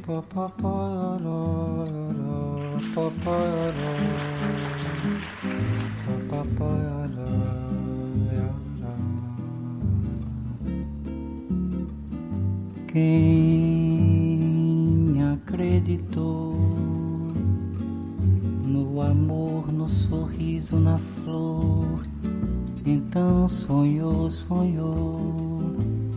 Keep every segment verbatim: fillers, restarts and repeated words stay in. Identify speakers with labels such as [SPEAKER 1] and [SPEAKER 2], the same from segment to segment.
[SPEAKER 1] Quem acreditou no amor, no sorriso, na flor, então sonhou, sonhou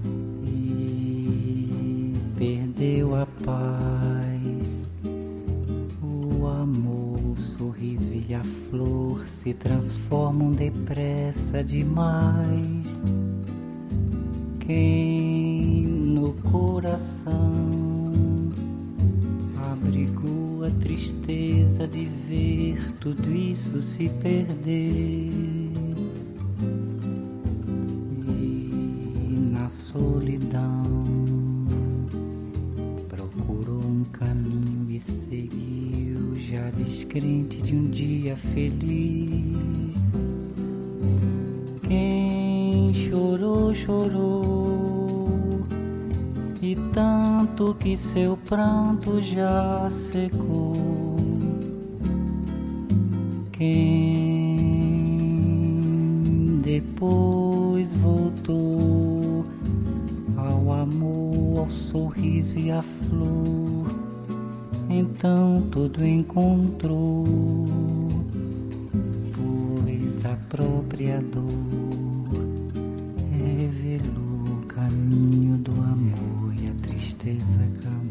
[SPEAKER 1] e perdeu a paz. O amor, o sorriso e a flor se transformam depressa demais. Quem no coração abrigou a tristeza de ver tudo isso se perder, e na solidão procurou um caminho e seguiu, já descrente de um dia feliz. Quem chorou, chorou, e tanto que seu pranto já secou. Quem depois voltou ao amor, ao sorriso e à flor, então tudo encontrou, pois a própria dor revelou o caminho do amor e a tristeza acabou.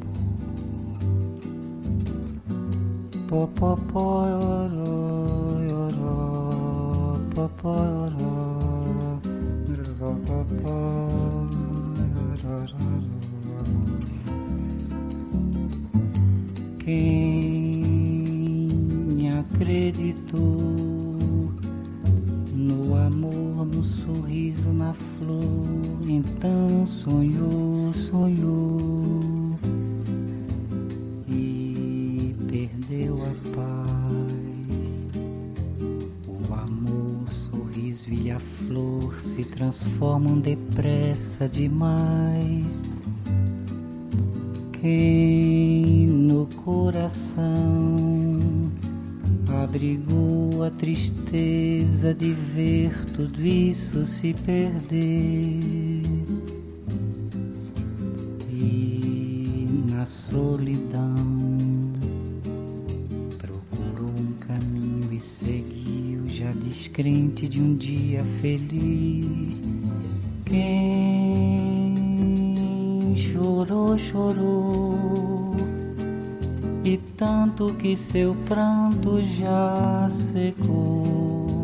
[SPEAKER 1] Pó, pó, pó, oró, oró, pó, pó, oró, pó, pó, pó, oró. Quem acreditou no amor, no sorriso, na flor, então sonhou, sonhou e perdeu a paz. O amor, o sorriso e a flor se transformam depressa demais. Quem no coração abrigou a tristeza de ver tudo isso se perder, e na solidão procurou um caminho e seguiu, já descrente de um dia feliz. Quem chorou, chorou, e tanto que seu pranto já secou.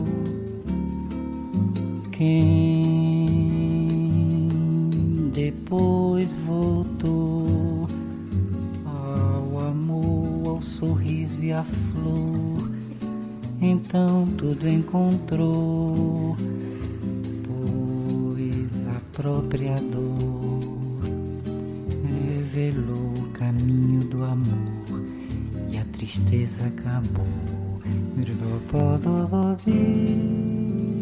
[SPEAKER 1] Quem depois voltou ao amor, ao sorriso e à flor, então tudo encontrou, pois a própria dor revelou o caminho do amor e a tristeza acabou.